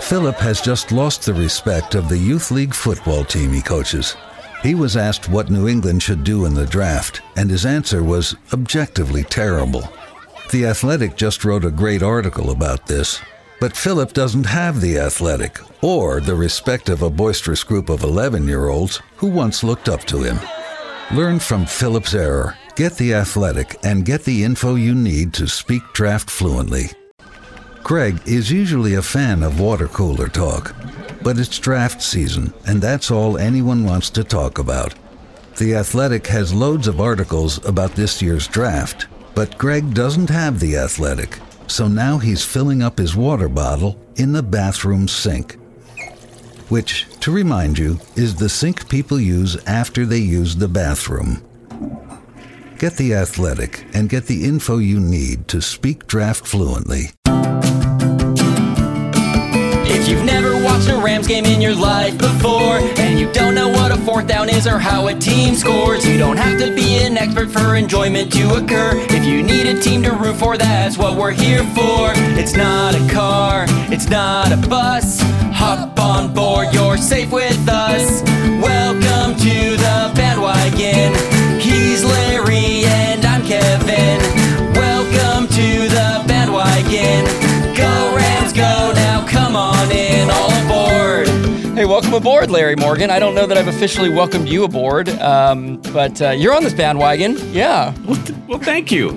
Philip has just lost the respect of the youth league football team he coaches. He was asked what New England should do in the draft, and his answer was objectively terrible. The Athletic just wrote a great article about this, but Philip doesn't have the Athletic or the respect of a boisterous group of 11-year-olds who once looked up to him. Learn from Philip's error, get the Athletic, and get the info you need to speak draft fluently. Greg is usually a fan of water cooler talk, but it's draft season, and that's all anyone wants to talk about. The Athletic has loads of articles about this year's draft, but Greg doesn't have the Athletic, so now he's filling up his water bottle in the bathroom sink, which, to remind you, is the sink people use after they use the bathroom. Get the Athletic and get the info you need to speak draft fluently. If you've never watched a Rams game in your life before, and you don't know what a fourth down is or how a team scores, you don't have to be an expert for enjoyment to occur. If you need a team to root for, that's what we're here for. It's not a car, it's not a bus. Hop on board, you're safe with us. Welcome to the bandwagon. He's Larry and I'm Kevin. Welcome to the bandwagon. Go Rams, go now, come on in, all aboard. Hey, welcome aboard, Larry Morgan. I don't know that I've officially welcomed you aboard, but you're on this bandwagon. Yeah. Well, thank you.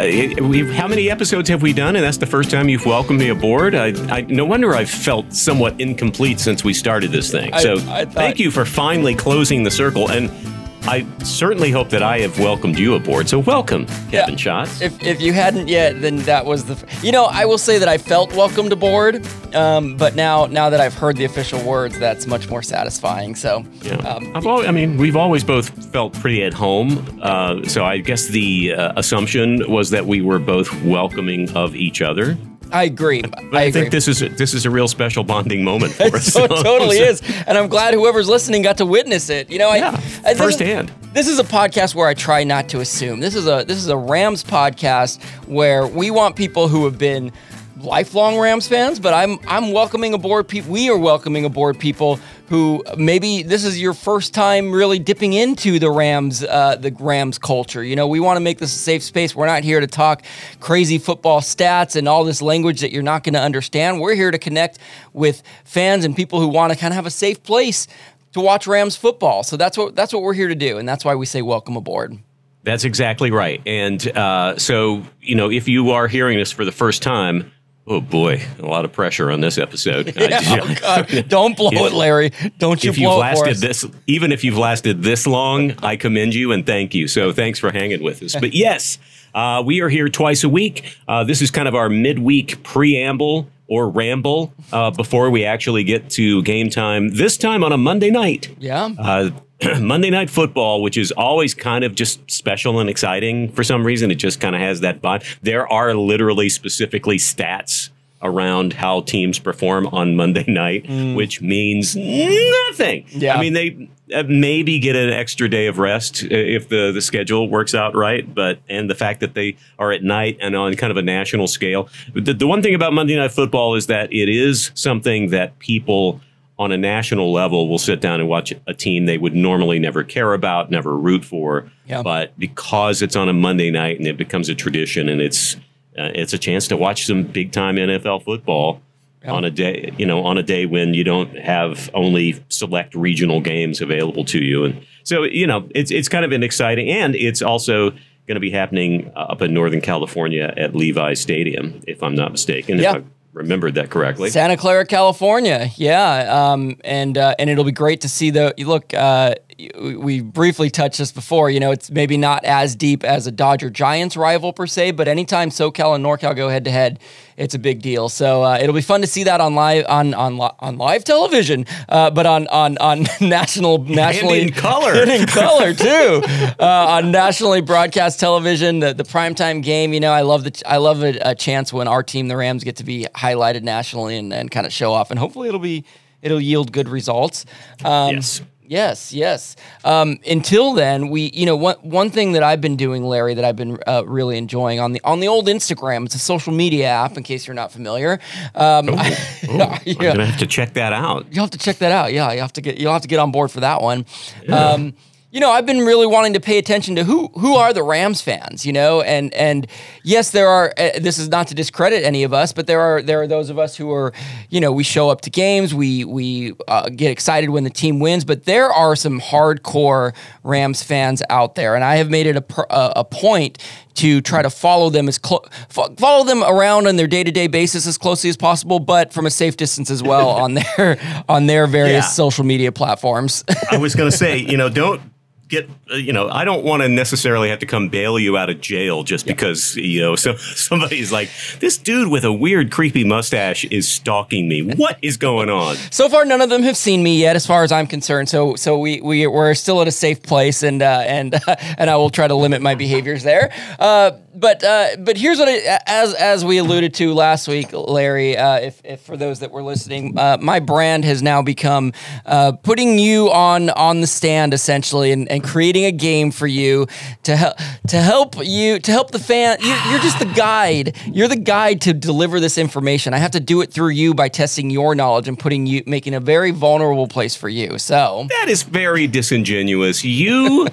How many episodes have we done? And that's the first time you've welcomed me aboard. No wonder I've felt somewhat incomplete since we started this thing. So thank you for finally closing the circle. And I certainly hope that I have welcomed you aboard. So welcome, Kevin Schatz. If you hadn't yet, then that was the... I will say that I felt welcomed aboard, but now that I've heard the official words, that's much more satisfying. So, yeah. We've always both felt pretty at home. So I guess the assumption was that we were both welcoming of each other. I agree. I think this is a real special bonding moment for us. It totally is, and I'm glad whoever's listening got to witness it. Firsthand. This is a podcast where I try not to assume. This is a Rams podcast where we want people who have been lifelong Rams fans, but I'm welcoming aboard people. We are welcoming aboard people who maybe this is your first time really dipping into the Rams culture. We want to make this a safe space. We're not here to talk crazy football stats and all this language that you're not going to understand. We're here to connect with fans and people who want to kind of have a safe place to watch Rams football. So that's what we're here to do, and that's why we say welcome aboard. That's exactly right. And so if you are hearing this for the first time, oh boy, a lot of pressure on this episode. Oh God. Don't blow it, Larry. Don't you blow it for us. Even if you've lasted this long, I commend you and thank you. So thanks for hanging with us. But yes, we are here twice a week. This is kind of our midweek preamble or ramble before we actually get to game time. This time on a Monday night. Yeah. Monday Night Football, which is always kind of just special and exciting for some reason. It just kind of has that vibe. There are literally specifically stats around how teams perform on Monday night, which means nothing. Yeah. I mean, they maybe get an extra day of rest if the schedule works out right, and the fact that they are at night and on kind of a national scale. The one thing about Monday Night Football is that it is something that people on a national level will sit down and watch a team they would normally never care about, never root for. Yeah. But because it's on a Monday night and it becomes a tradition and it's a chance to watch some big time NFL football on a day when you don't have only select regional games available to you. And so, it's kind of an exciting, and it's also going to be happening up in Northern California at Levi's Stadium, if I'm not mistaken. Yeah. If I remembered that correctly. Santa Clara, California. Yeah. And it'll be great to see we briefly touched this before. It's maybe not as deep as a Dodger-Giants rival per se, but anytime SoCal and NorCal go head to head, it's a big deal. So it'll be fun to see that on live television, but on nationally and in color, and in color too, on nationally broadcast television. The primetime game. I love a chance when our team, the Rams, get to be highlighted nationally and kind of show off, and hopefully it'll yield good results. Yes. Yes. Until then, one thing that I've been doing, Larry, that I've been really enjoying on the old Instagram. It's a social media app, in case you're not familiar. I'm gonna have to check that out. You'll have to check that out. Yeah, you'll have to get on board for that one. Yeah. I've been really wanting to pay attention to who are the Rams fans, and yes, there are, this is not to discredit any of us, but there are those of us who are, we show up to games, we get excited when the team wins, but there are some hardcore Rams fans out there, and I have made it a point to try to follow them follow them around on their day-to-day basis as closely as possible, but from a safe distance as well on their various social media platforms. I was going to say, don't get, I don't want to necessarily have to come bail you out of jail just because, somebody's like, this dude with a weird, creepy mustache is stalking me. What is going on? So far, none of them have seen me yet, as far as I'm concerned. So we're still at a safe place, and I will try to limit my behaviors there. But here's what as we alluded to last week, Larry, if for those that were listening, my brand has now become putting you on the stand, essentially, and creating a game for you to help the fan. You're just the guide. You're the guide to deliver this information. I have to do it through you by testing your knowledge and making a very vulnerable place for you. So that is very disingenuous. You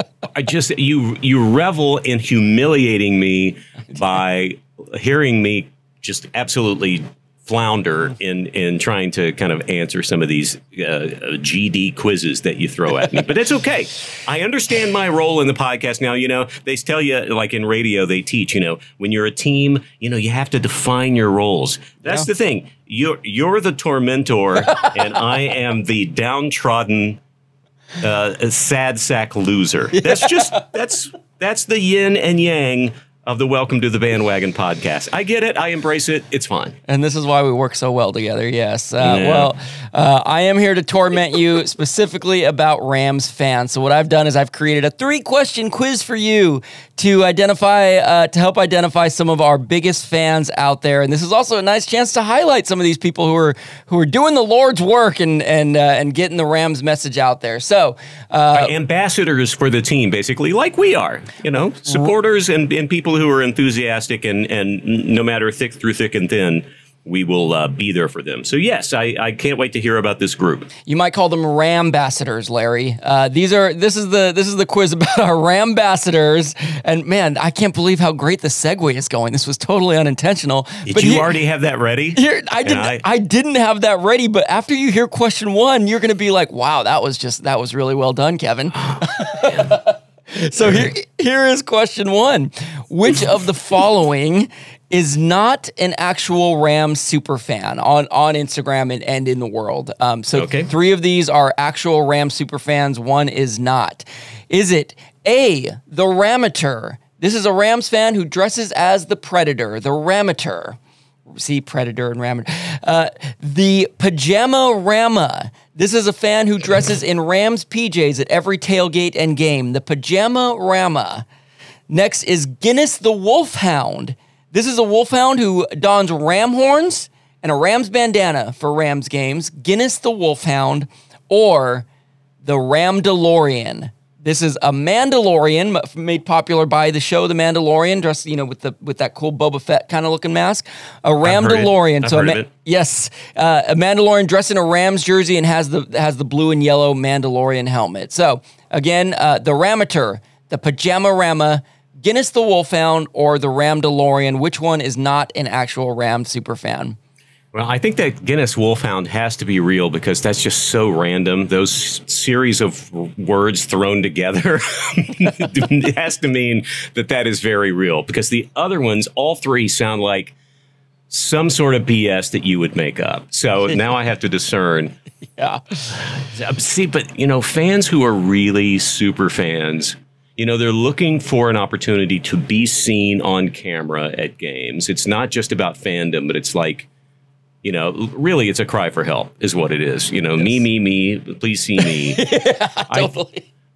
revel in humiliating me by hearing me just absolutely flounder in trying to kind of answer some of these GD quizzes that you throw at me. But it's okay. I understand my role in the podcast now. They tell you, like in radio, they teach, when you're a team, you have to define your roles. That's the thing. You're the tormentor and I am the downtrodden a sad sack loser. That's the yin and yang of the Welcome to the Bandwagon podcast. I get it. I embrace it. It's fine. And this is why we work so well together. Yes. Well, I am here to torment you specifically about Rams fans. So what I've done is I've created a 3-question quiz for you to help identify some of our biggest fans out there. And this is also a nice chance to highlight some of these people who are doing the Lord's work and getting the Rams message out there. So ambassadors for the team, basically, like we are, supporters and people who are enthusiastic and no matter through thick and thin, we will be there for them. So yes, I can't wait to hear about this group. You might call them Rambassadors, Larry. This is the quiz about our Rambassadors. And man, I can't believe how great the segue is going. This was totally unintentional. Did you already have that ready? I didn't have that ready, but after you hear question 1, you're going to be like, wow, that was really well done, Kevin. So here is question 1. Which of the following is not an actual Rams super fan on Instagram and in the world? 3 of these are actual Rams super fans. 1 is not. Is it A, the Ramateur? This is a Rams fan who dresses as the Predator, the Ramateur. See, Predator and Ramateur. The Pajama Rama. This is a fan who dresses in Rams PJs at every tailgate and game. The Pajama Rama. Next is Guinness the Wolfhound. This is a wolfhound who dons ram horns and a Rams bandana for Rams games. Guinness the Wolfhound, or the Ramdalorian. This is a Mandalorian made popular by the show The Mandalorian, dressed with that cool Boba Fett kind of looking mask. A Ramdalorian. Yes, a Mandalorian dressed in a Rams jersey and has the blue and yellow Mandalorian helmet. So again, the Ramateur, the Pajama Rama, Guinness the Wolfhound, or the Ramdalorian. Which one is not an actual Ram superfan? Well, I think that Guinness Wolfhound has to be real because that's just so random. Those series of words thrown together it has to mean that is very real, because the other ones, all 3 sound like some sort of BS that you would make up. So now I have to discern. Yeah. See, but, fans who are really super fans, they're looking for an opportunity to be seen on camera at games. It's not just about fandom, but it's like, really, it's a cry for help is what it is. Yes. Me, please see me. Yeah, totally.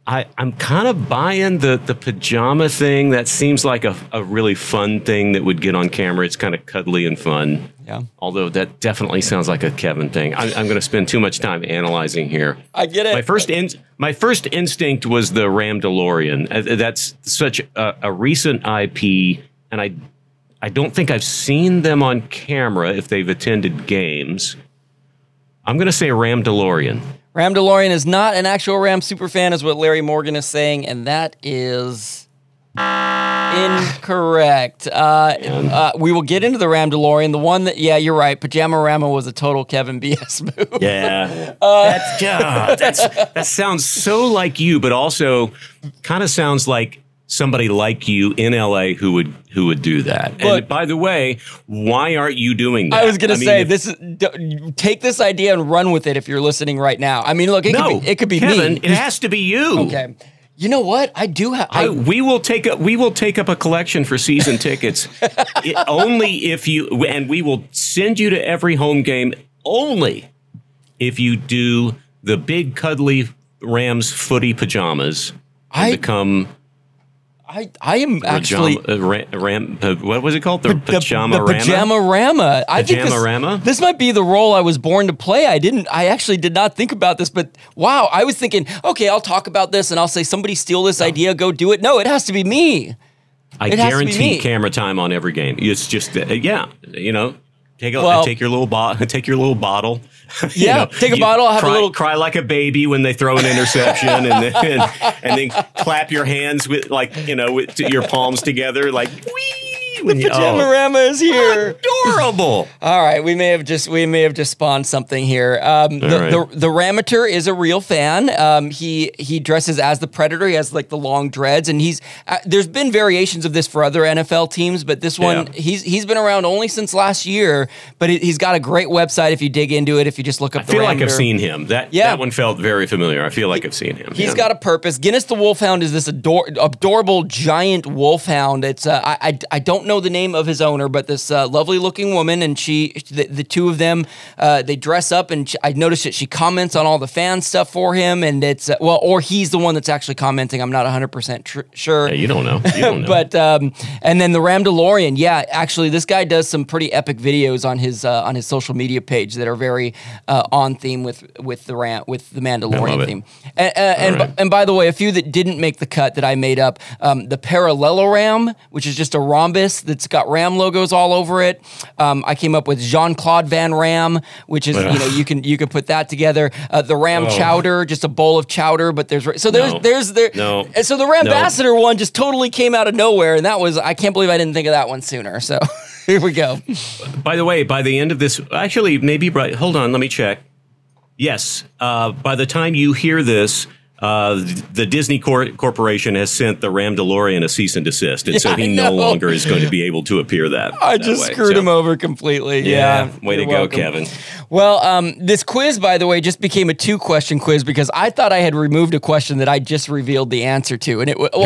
I'm kind of buying the pajama thing. That seems like a really fun thing that would get on camera. It's kind of cuddly and fun. Yeah. Although that definitely sounds like a Kevin thing. I'm going to spend too much time analyzing here. I get it. My first instinct was the Ram DeLorean. That's such a recent IP, and I don't think I've seen them on camera if they've attended games. I'm going to say Ram DeLorean. Ram DeLorean is not an actual Ram superfan, is what Larry Morgan is saying, and that is incorrect. We will get into the Ram DeLorean. The one that, yeah, you're right, Pajama Rama was a total Kevin BS move. Yeah. That sounds so like you, but also kind of sounds like somebody like you in LA who would do that. Look, and by the way, why aren't you doing that? I was going to say, take this idea and run with it if you're listening right now. I mean, look, it could be Kevin, me. It has to be you. Okay. You know what? I do have. We will take up a collection for season tickets only if you, and we will send you to every home game only if you do the big cuddly Rams footy pajamas and become. I am actually what was it called? The Pajama Rama? Pajama Rama. I think Rama? This might be the role I was born to play. I actually did not think about this, but wow, I was thinking, okay, I'll talk about this and I'll say somebody steal this idea, go do it. No, it has to be me. I guarantee camera time on every game. It's just take your little bottle. Yeah, take a bottle. Have a little cry like a baby when they throw an interception, and then clap your hands with with your palms together like wee. The Pajama Rama is here. Adorable. All right, we may have just spawned something here. The Ramateur is a real fan. He dresses as the Predator. He has like the long dreads, and there's been variations of this for other NFL teams, but this one he's been around only since last year. But he's got a great website if you dig into it. If you just look up the Ramateur. I feel like I've seen him. That one felt very familiar. I feel like I've seen him. He's got a purpose. Guinness the Wolfhound is this adorable giant wolfhound. It's I don't know the name of his owner, but this lovely looking woman, and the two of them, they dress up, and I noticed that she comments on all the fan stuff for him, and it's or he's the one that's actually commenting. I'm not 100% sure. Yeah, you don't know. But and then the Ram DeLorean, yeah, actually this guy does some pretty epic videos on his social media page that are very on theme with the Mandalorian theme. And by the way, a few that didn't make the cut that I made up, the Parallelogram, which is just a rhombus that's got Ram logos all over it. I came up with Jean-Claude Van Ram, which is you can put that together. The Ram Chowder, just a bowl of chowder, but so the Rambassador one just totally came out of nowhere, and that was, I can't believe I didn't think of that one sooner. So here we go. By the way, by the end of this, actually maybe hold on, let me check. Yes, by the time you hear this, the Disney Corporation has sent the Ram DeLorean a cease and desist, and so he no longer is going to be able to appear I just screwed him over completely. Yeah, way to go, welcome. Kevin. Well, this quiz, by the way, just became a 2-question quiz because I thought I had removed a question that I just revealed the answer to, and No.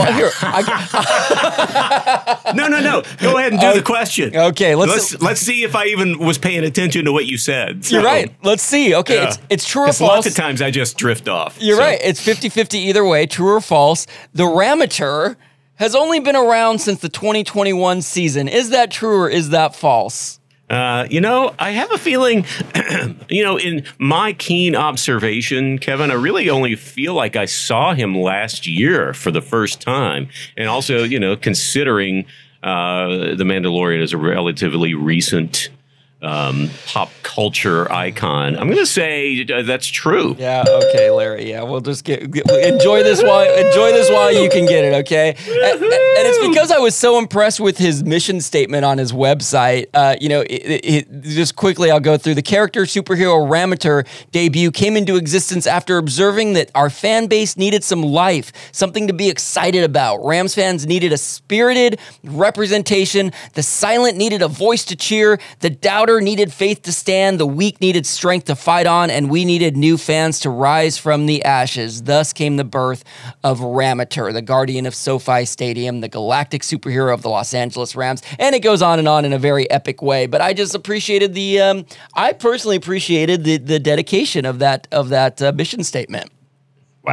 Go ahead and do the question. Okay, let's see if I even was paying attention to what you said. You're right. Let's see. Okay, it's true or false. Lots of times I just drift off. You're right. It's 50-50 either way, true or false. The Ramateur has only been around since the 2021 season. Is that true or is that false? I have a feeling, in my keen observation, Kevin, I really only feel like I saw him last year for the first time. And also, considering The Mandalorian is a relatively recent pop culture icon, I'm going to say that's true. Yeah. Okay, Larry. Yeah, we'll just enjoy this while you can get it. Okay. And it's because I was so impressed with his mission statement on his website. Just quickly, I'll go through the character superhero Ramateur debut came into existence after observing that our fan base needed some life, something to be excited about. Rams fans needed a spirited representation. The silent needed a voice to cheer. The doubter needed faith to stand, the weak needed strength to fight on, and we needed new fans to rise from the ashes. Thus came the birth of Ramateur, the guardian of SoFi Stadium, the galactic superhero of the Los Angeles Rams, and it goes on in a very epic way. But I just appreciated I personally appreciated the dedication of that mission statement. Wow.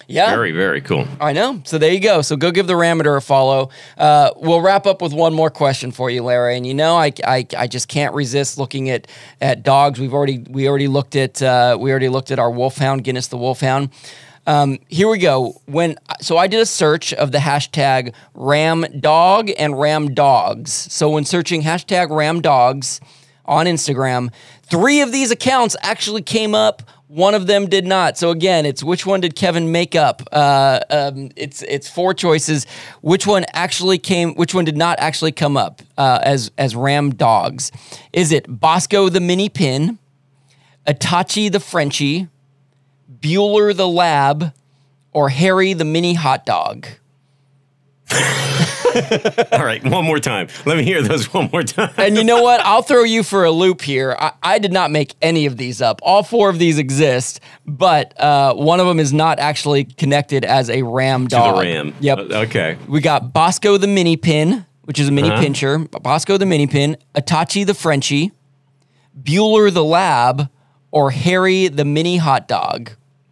Yeah. Very, very cool. I know. So there you go. So go give the Rammeter a follow. We'll wrap up with one more question for you, Larry. And I just can't resist looking at dogs. We already looked at our Wolfhound, Guinness the Wolfhound. Here we go. So I did a search of the hashtag Ram Dog and Ram Dogs. So when searching hashtag Ram Dogs on Instagram, 3 of these accounts actually came up. One of them did not. So again, it's which one did Kevin make up? It's 4 choices. Which one did not actually come up as Ram Dogs? Is it Bosco the Mini Pin, Itachi the Frenchie, Bueller the Lab, or Harry the Mini Hot Dog? All right, one more time. Let me hear those one more time. And you know what? I'll throw you for a loop here. I did not make any of these up. All 4 of these exist, but one of them is not actually connected as a Ram dog. To the Ram. Yep. Okay. We got Bosco the Mini Pin, which is a mini pincher. Bosco the Mini Pin, Itachi the Frenchie, Bueller the Lab, or Harry the Mini Hot Dog.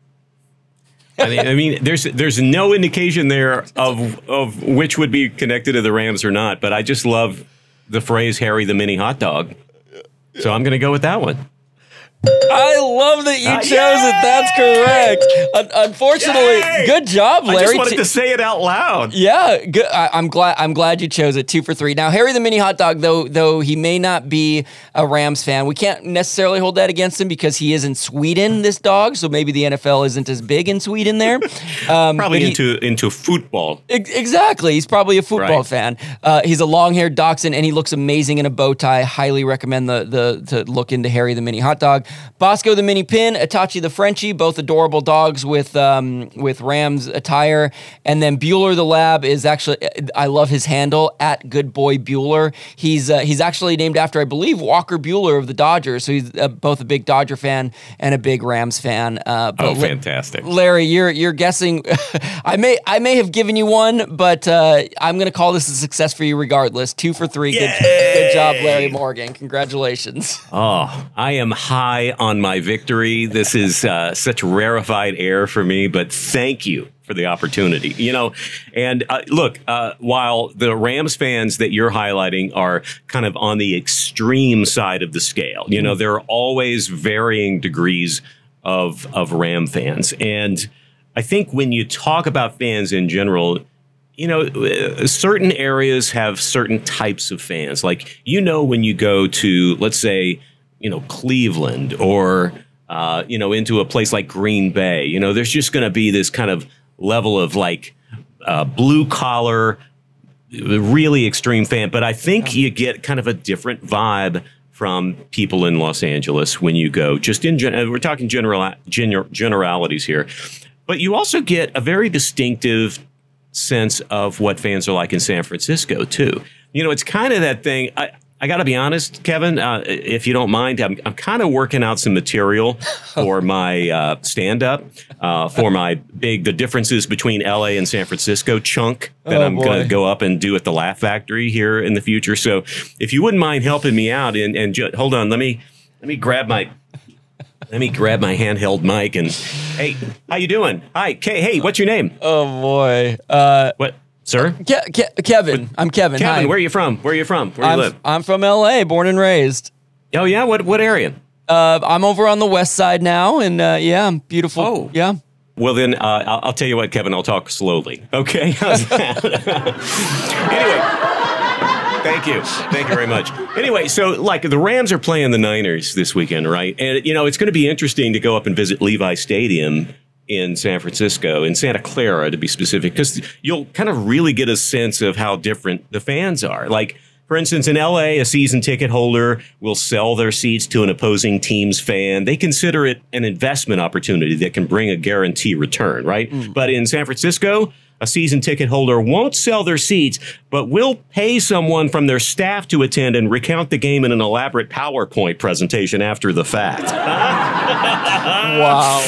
I mean, there's no indication there of which would be connected to the Rams or not, but I just love the phrase Harry the Mini Hot Dog. So I'm going to go with that one. I love that you chose it. That's correct. Unfortunately, good job, Larry. I just wanted to say it out loud. Yeah, good. I'm glad you chose it. 2 for 3. Now, Harry the Mini Hot Dog, though he may not be a Rams fan, we can't necessarily hold that against him because he is in Sweden. This dog, so maybe the NFL isn't as big in Sweden there. Probably into football. Exactly, he's probably a football fan. He's a long-haired dachshund, and he looks amazing in a bow tie. Highly recommend to look into Harry the Mini Hot Dog. Bosco the Mini Pin, Itachi the Frenchie, both adorable dogs with Rams attire. And then Bueller the Lab is actually, I love his handle, at Good Boy Bueller. He's actually named after, I believe, Walker Bueller of the Dodgers. So he's both a big Dodger fan and a big Rams fan. Fantastic. Larry, you're guessing. I may have given you one, but I'm going to call this a success for you regardless. 2 for 3. Good job, Larry Morgan. Congratulations. Oh, I am high on my victory. This is such rarefied air for me, but thank you for the opportunity. And look, while the Rams fans that you're highlighting are kind of on the extreme side of the scale, there are always varying degrees of Ram fans. And I think when you talk about fans in general, certain areas have certain types of fans. Like, when you go to, let's say, Cleveland or, into a place like Green Bay, there's just going to be this kind of level of like blue collar, really extreme fan. But I think you get kind of a different vibe from people in Los Angeles when you go just we're talking generalities here, but you also get a very distinctive sense of what fans are like in San Francisco too. It's kind of that thing. I got to be honest, Kevin, if you don't mind, I'm kind of working out some material for my stand-up, for my the differences between L.A. and San Francisco chunk that I'm going to go up and do at the Laugh Factory here in the future. So if you wouldn't mind helping me out and hold on, let me grab my handheld mic and, hey, how you doing? Hi, hey, what's your name? Oh, boy. What? Sir? Kevin. I'm Kevin. Kevin, Hi. Where are you from? Where do you live? I'm from L.A., born and raised. Oh, yeah? What area? I'm over on the west side now, and beautiful. Oh. Yeah. Well, then, I'll tell you what, Kevin, I'll talk slowly. Okay? How's that? Anyway, thank you. Thank you very much. Anyway, so, like, the Rams are playing the Niners this weekend, right? And, it's going to be interesting to go up and visit Levi Stadium in San Francisco, in Santa Clara to be specific, because you'll kind of really get a sense of how different the fans are. Like, for instance, in LA, a season ticket holder will sell their seats to an opposing team's fan. They consider it an investment opportunity that can bring a guarantee return, right? But in San Francisco, a season ticket holder won't sell their seats, but will pay someone from their staff to attend and recount the game in an elaborate PowerPoint presentation after the fact. Wow.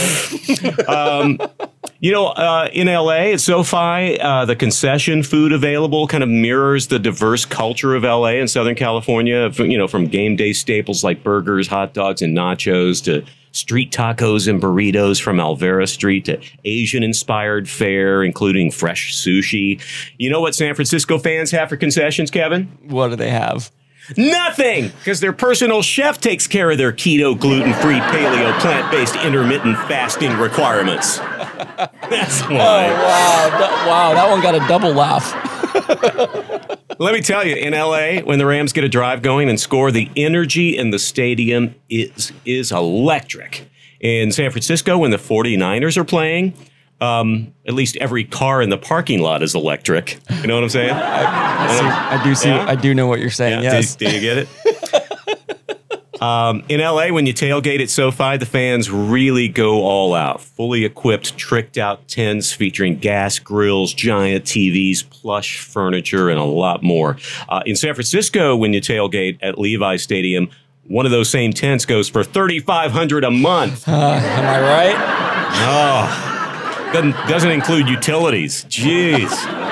In LA, at SoFi, the concession food available kind of mirrors the diverse culture of LA and Southern California, from game day staples like burgers, hot dogs, and nachos to street tacos and burritos from Alvera Street to Asian-inspired fare, including fresh sushi. You know what San Francisco fans have for concessions, Kevin? What do they have? Nothing, because their personal chef takes care of their keto, gluten-free, paleo, plant-based, intermittent fasting requirements. That's why. Oh, wow, that one got a double laugh. Let me tell you, in LA, when the Rams get a drive going and score, the energy in the stadium is electric. In San Francisco, when the 49ers are playing, at least every car in the parking lot is electric. You know what I'm saying? I do know what you're saying. Yeah. Yes. Do you get it? In LA, when you tailgate at SoFi, the fans really go all out. Fully equipped, tricked out tents featuring gas grills, giant TVs, plush furniture, and a lot more. In San Francisco, when you tailgate at Levi Stadium, one of those same tents goes for $3,500 a month. Am I right? Oh. Doesn't include utilities. Jeez.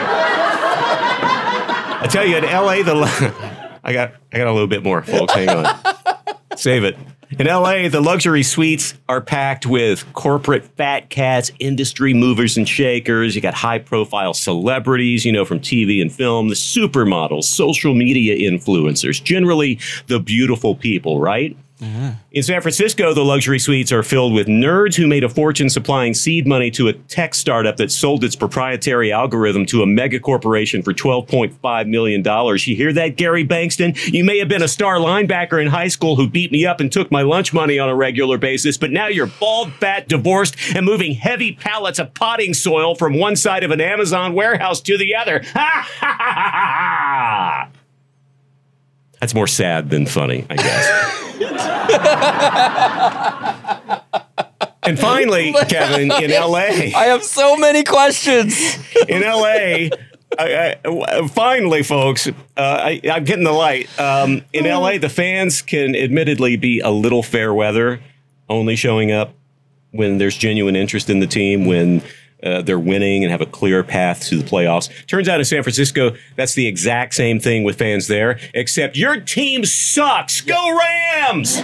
I tell you, in LA, I got a little bit more, folks. Hang on. Save it. In LA, the luxury suites are packed with corporate fat cats, industry movers and shakers. You got high-profile celebrities, from TV and film, the supermodels, social media influencers, generally the beautiful people, right? Mm-hmm. In San Francisco, the luxury suites are filled with nerds who made a fortune supplying seed money to a tech startup that sold its proprietary algorithm to a mega corporation for $12.5 million. You hear that, Gary Bankston? You may have been a star linebacker in high school who beat me up and took my lunch money on a regular basis, but now you're bald, fat, divorced, and moving heavy pallets of potting soil from one side of an Amazon warehouse to the other. Ha ha ha ha! That's more sad than funny, I guess. And finally, Kevin, in LA. I have so many questions. In LA, finally, folks, I'm getting the light. In LA, the fans can admittedly be a little fair weather, only showing up when there's genuine interest in the team, when they're winning and have a clear path to the playoffs. Turns out in San Francisco, that's the exact same thing with fans there, except your team sucks. Go Rams!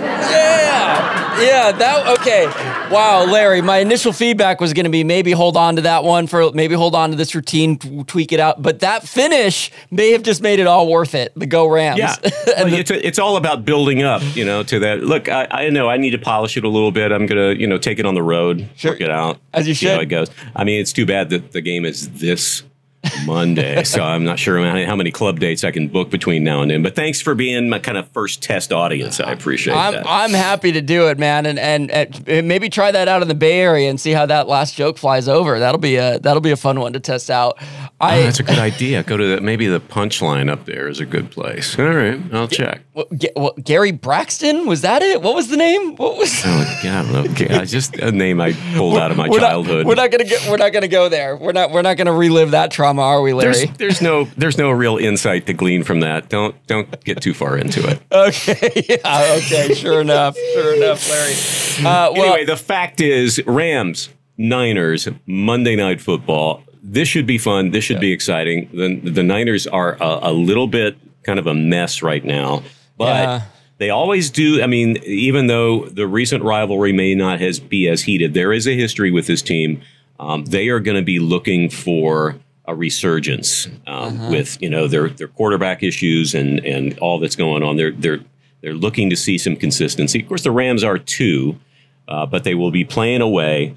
Yeah, okay. Wow, Larry, my initial feedback was going to be maybe hold on to that one maybe hold on to this routine, tweak it out. But that finish may have just made it all worth it. The Go Rams. Yeah, it's all about building up, to that. Look, I know I need to polish it a little bit. I'm going to, take it on the road, work it out. As you see should. How it goes. I mean, it's too bad that the game is this Monday, so I'm not sure how many club dates I can book between now and then. But thanks for being my kind of first test audience. I appreciate that. I'm happy to do it, man, and maybe try that out in the Bay Area and see how that last joke flies over. That'll be a fun one to test out. That's a good idea. Go to maybe the Punchline up there is a good place. All right, I'll check. Gary Braxton, was that it? What was the name? What was? Oh, God, I don't know. Just a name I pulled out of my childhood. We're not gonna go there. We're not gonna relive that trauma, are we, Larry? There's no real insight to glean from that. Don't get too far into it. Okay, yeah, okay, sure enough, Larry. Anyway, the fact is, Rams, Niners, Monday Night Football. This should be fun. This should be exciting. The Niners are a little bit kind of a mess right now, but they always do. I mean, even though the recent rivalry may not be as heated, there is a history with this team. They are going to be looking for a resurgence with their quarterback issues and all that's going on. They're looking to see some consistency. Of course, the Rams are too, but they will be playing away.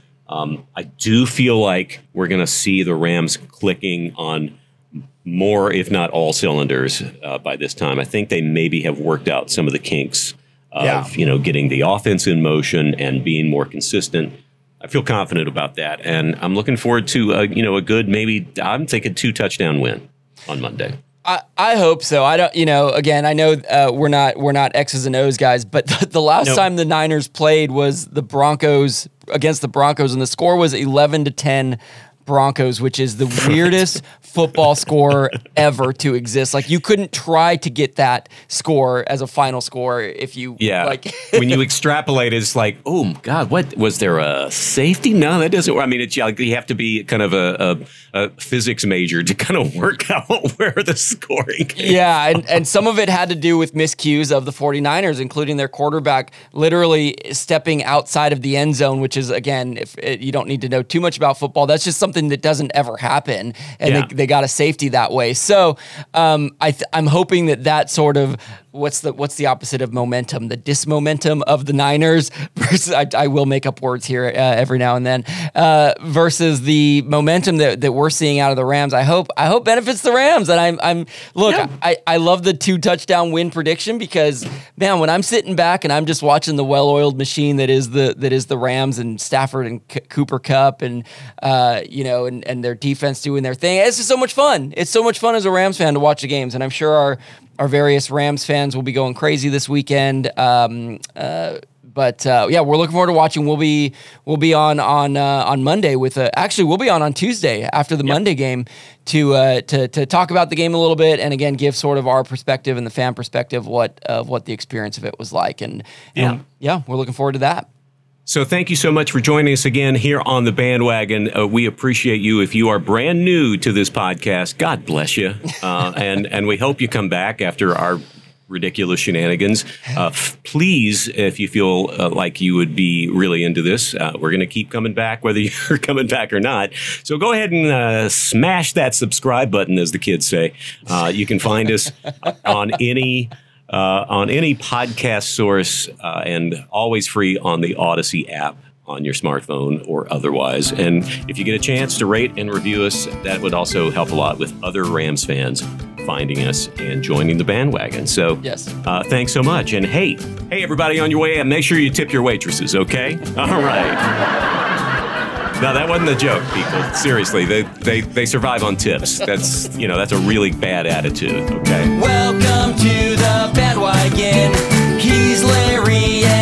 I do feel like we're going to see the Rams clicking on more, if not all cylinders by this time. I think they maybe have worked out some of the kinks of getting the offense in motion and being more consistent. I feel confident about that, and I'm looking forward to a good, maybe I'm thinking 2-touchdown win on Monday. I hope so. I don't, again, I know we're not X's and O's guys, but the last time the Niners played was against the Broncos, and the score was 11-10 Broncos, which is the weirdest football score ever to exist. Like, you couldn't try to get that score as a final score if you like. When you extrapolate, it's like, oh God, what was there a safety? No, that doesn't work. I mean, it's like you have to be kind of a physics major to kind of work out where the scoring is. Yeah, and some of it had to do with miscues of the 49ers, including their quarterback literally stepping outside of the end zone, which is, again, you don't need to know too much about football. That's just something that doesn't ever happen, and they got a safety that way. So I'm hoping that sort of what's the opposite of momentum? The dismomentum of the Niners versus I will make up words here every now and then versus the momentum that we're seeing out of the Rams. I hope benefits the Rams, and I love the 2 touchdown win prediction because, man, when I'm sitting back and I'm just watching the well-oiled machine that is the Rams and Stafford and Cooper Kupp and and their defense doing their thing, it's just so much fun. It's so much fun as a Rams fan to watch the games, and I'm sure our various Rams fans will be going crazy this weekend. But we're looking forward to watching. We'll be on Monday with actually we'll be on Tuesday after the Monday game to talk about the game a little bit, and again give sort of our perspective and the fan perspective of what the experience of it was like. And we're looking forward to that. So thank you so much for joining us again here on The Bandwagon. We appreciate you. If you are brand new to this podcast, God bless you. And we hope you come back after our ridiculous shenanigans. Please, if you feel like you would be really into this, we're going to keep coming back, whether you're coming back or not. So go ahead and smash that subscribe button, as the kids say. You can find us on any podcast source and always free on the Odyssey app on your smartphone or otherwise. And if you get a chance to rate and review us, that would also help a lot with other Rams fans finding us and joining the bandwagon. So thanks so much. And hey, everybody on your way out, make sure you tip your waitresses, okay? All right. No, that wasn't a joke, people. Seriously, they survive on tips. That's a really bad attitude, okay? Welcome to the bandwagon. He's Larry and